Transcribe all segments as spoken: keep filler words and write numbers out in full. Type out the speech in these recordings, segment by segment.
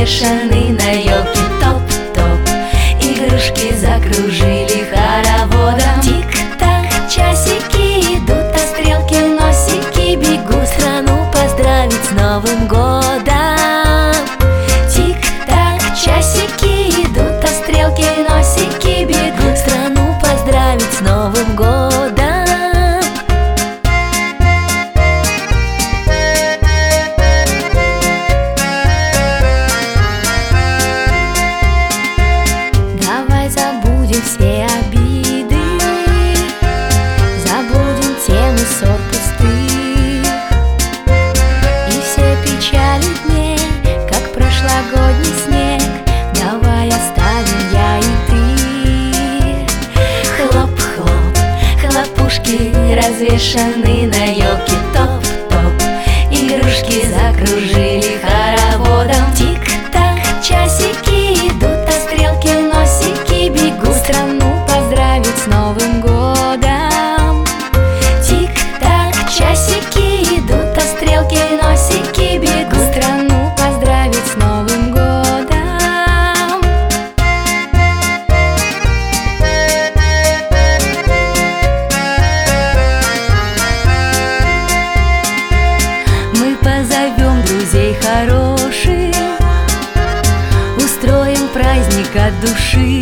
развешаны на елке. Топ-топ, игрушки закружили хороводом. Тик-так, часики идут, а стрелки носики бегут страну поздравить с Новым годом. Тик-так, часики идут, а стрелки носики бегут страну поздравить с Новым годом. Забудем все обиды, забудем темы ссор пустых и все печали дней, как прошлогодний снег. Давай оставим я и ты. Хлоп-хлоп, хлопушки развешаны на елке. Топ-топ, игрушки закружили хороводом. Тик-так, часики идут, а стрелки носики бегут страну поздравить с Новым годом. Тик-так, часики идут, а стрелки носики бегут страну поздравить с Новым годом. Мы позовем друзей хороших, устроим праздник от души.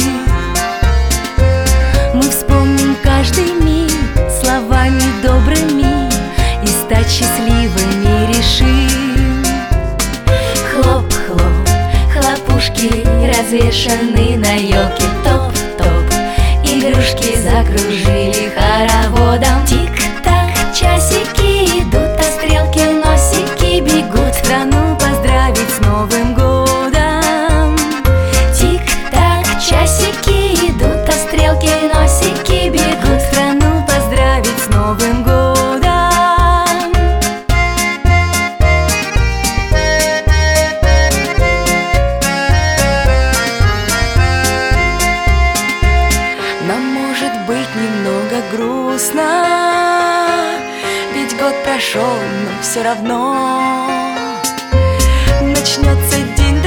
Мы вспомним каждый миг словами добрыми и стать счастливыми решим. Хлоп-хлоп, хлопушки развешаны на елке. Топ-топ, игрушки закружили хороводом. Тик-так, часики идут, а стрелки носики бегут страну поздравить с Новым годом. Тик-так, часики идут, а стрелки носики бегут страну поздравить с Новым годом. Нам может быть немного грустно, ведь год прошел, но все равно начнется день